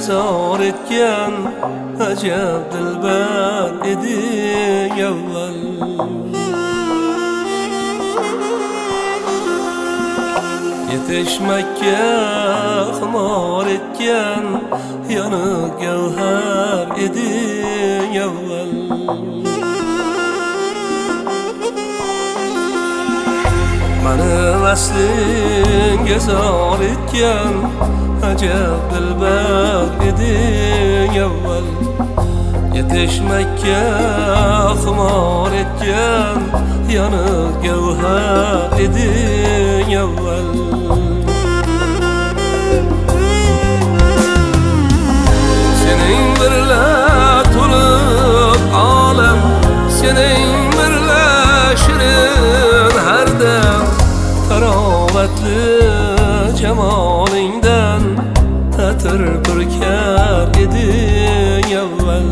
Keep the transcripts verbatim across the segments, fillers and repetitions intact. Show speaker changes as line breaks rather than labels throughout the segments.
gezor etgan ajab dilbar eding avval. Yetishmakka xumor etgan yoniq gavhar eding avval. Mani vaslinga zor etgan ajab dilbar eding avval. Yetishmakka xumor etgan yoniq gavhar eding avval. Sening birla to'lib olam, sening birla shirin har dam, tarovatli jamolingdan ta'tir purkar eding avval.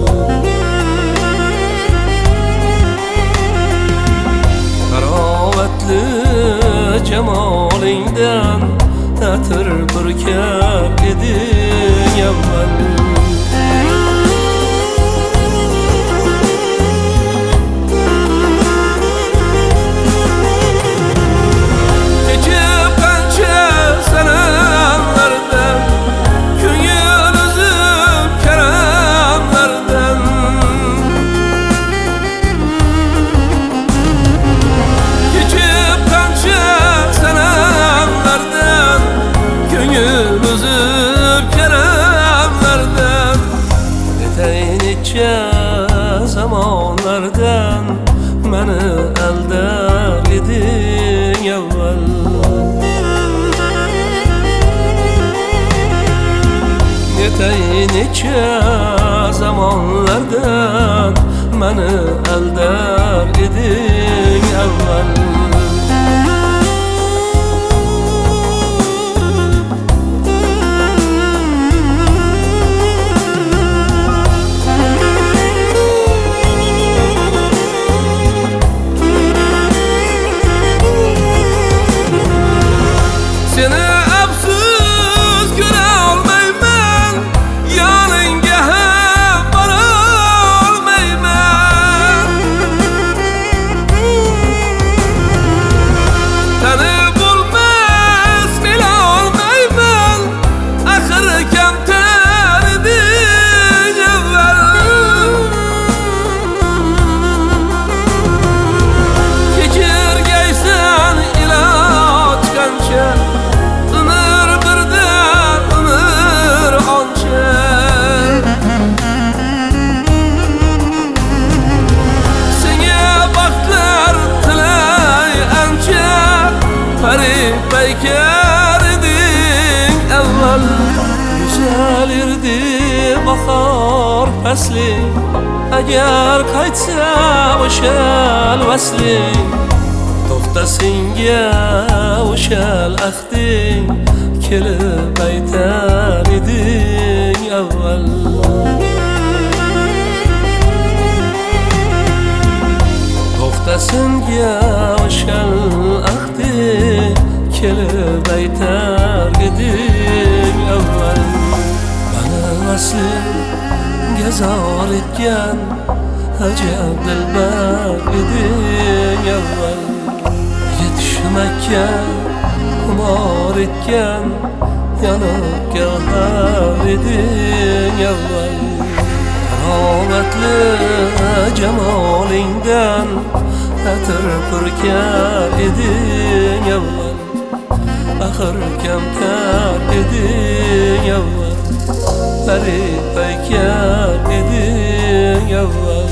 Tarovatli jamolingdan ta'tir purkar eding avval. Zamonlardan meni aldar eding avval. Netay necha zamonlardan meni aldar eding avval. Seni absiz göre olmayman, yanınga ham bora olmayman. Tani bo'lmas bila olmayman, axir kamtar eding avval. Kechirgaysan iloj qancha, paykar eding avval. Güzel irdi bahor fasling, agar qaytsa o'shal vasling. To'xta senga o'shal ahding, kelib aytar eding avval. To'xta senga o'shal ahding, kelib aytar eding avval. Mani vaslinga zor etgan ajab dilbar eding avval. Yetishmakka xumor etgan yoniq gavhar eding avval. Tarovatli jamolingdan ta'tir purkar eding avval. Axir kamtar eding avval, g'arib paykar eding avval.